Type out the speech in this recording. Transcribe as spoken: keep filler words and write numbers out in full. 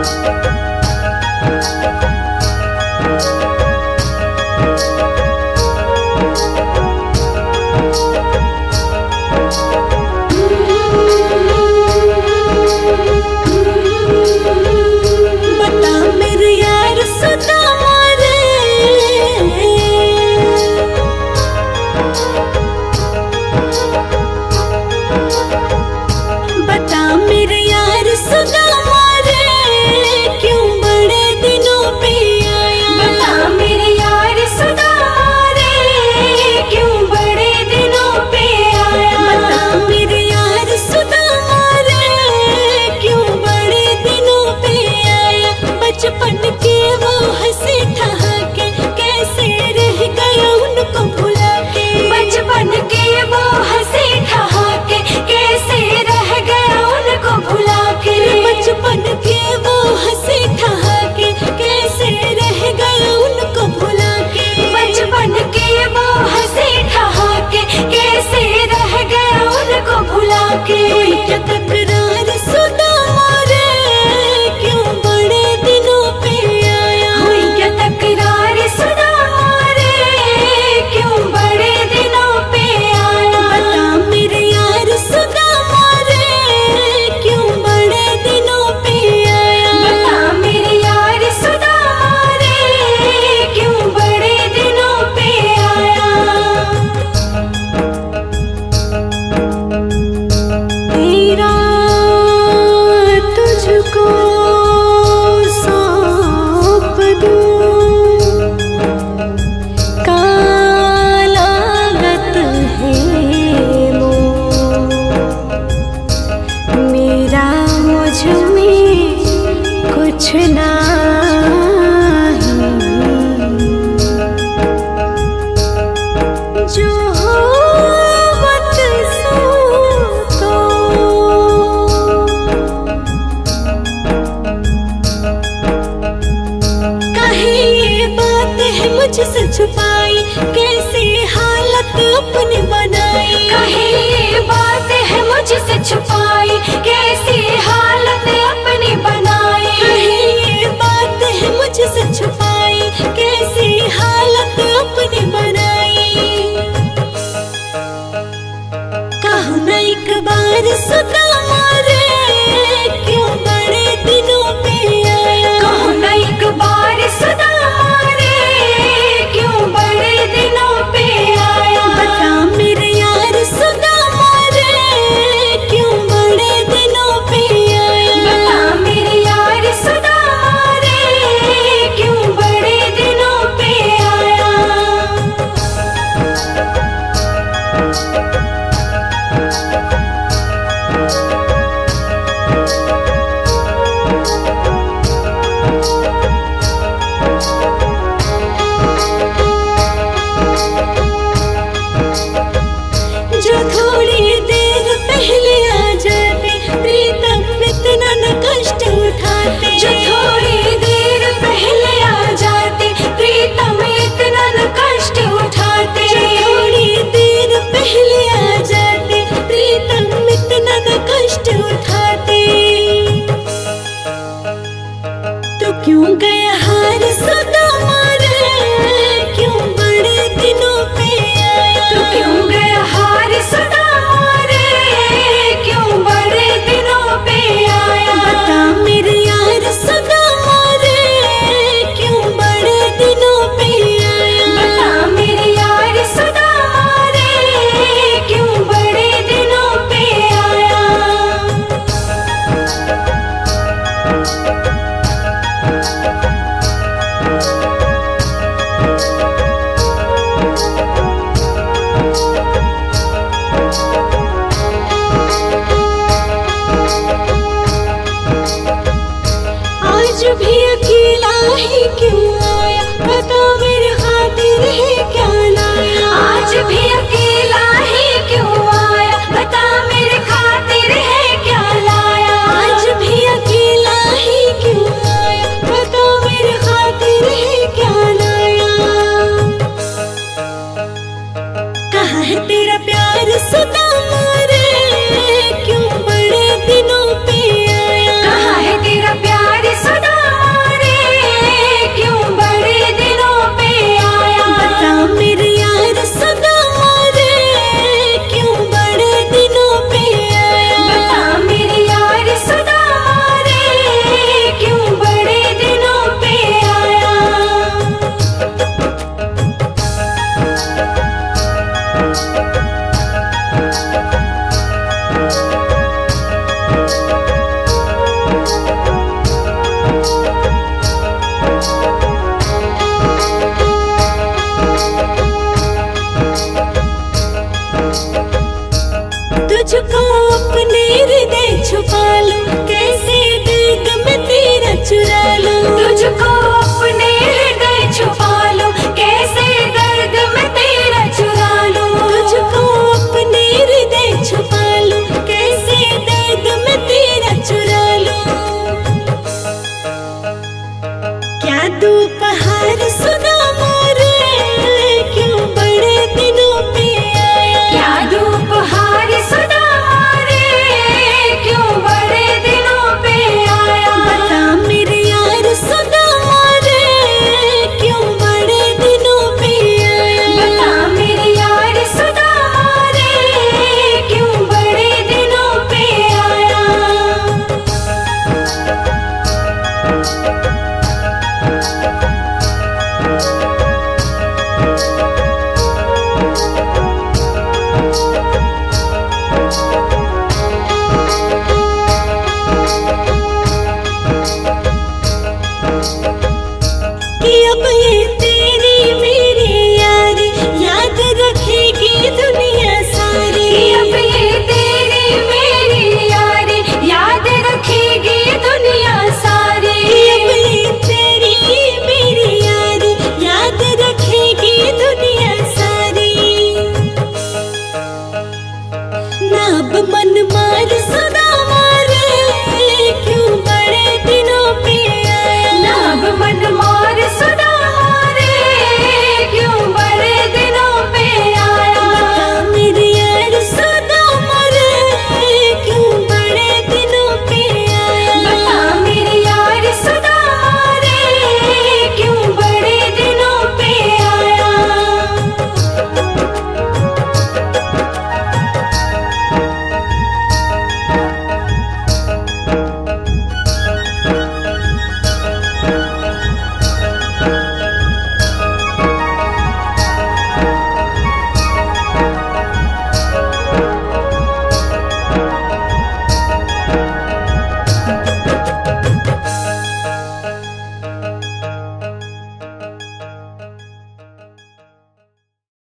मुझसे छुपाई, कैसी हालत अपनी बनाई। कहे ये बात है मुझसे छुपाई, कैसी हालत अपनी बनाई। कहे ये बात है मुझसे छुपाई, कैसी हालत अपनी बनाई। कहो न एक बार सुना मारे, क्यों बड़े दिनों पे आया। कहो न एक बार सुना मारे, क्यों बड़े दिनों पे आया। बता मेरे यार सुना मारे, क्यों बड़े दिनों पे आया। बता मेरे यार सुना मारे, क्यों बड़े दिनों पे आया। जो थोड़ी देर पहले आ जाते, प्रीतम इतना न कष्ट उठाते। जो थोड़ी देर पहले आ जाते, प्रीतम इतना न कष्ट उठाते। जो थोड़ी देर पहले आ जाते, प्रीतम इतना न कष्ट उठाते। तो क्यों गया हार सदा मारे, क्यों बड़े दिनों पे आया। तो क्यों गया हार सदा मारे, क्यों बड़े दिनों पे आया। बता मेरे यार सदा मारे, क्यों बड़े दिनों पे आया। बता मेरे यार सदा मारे, क्यों बड़े दिनों पे आया। आज भी अकेला ही क्यों आया, बता मेरे खातिर है क्या लाया। आज भी अकेला ही क्यों आया, बता मेरे खातिर है क्या लाया। आज भी अकेला ही क्यों आया, बता मेरे खातिर है क्या लाया। कहाँ है तेरा प्यार सदा मारे, क्यों बड़े दिनों पे आया। कहाँ है तेरा प्यार सदा दोपहर सुदामा रे क्यों बड़े दिनों पे आया। क्या दोपहर सुदामा रे क्यों बड़े दिनों पे आया। बता मेरे यार सुदामा रे क्यों बड़े दिनों पे आया। बता मेरे यार सुदामा रे क्यों बड़े दिनों पे आया। कि अब ये तेरी मेरी यारी याद रखेगी दुनिया सारी। कि अब ये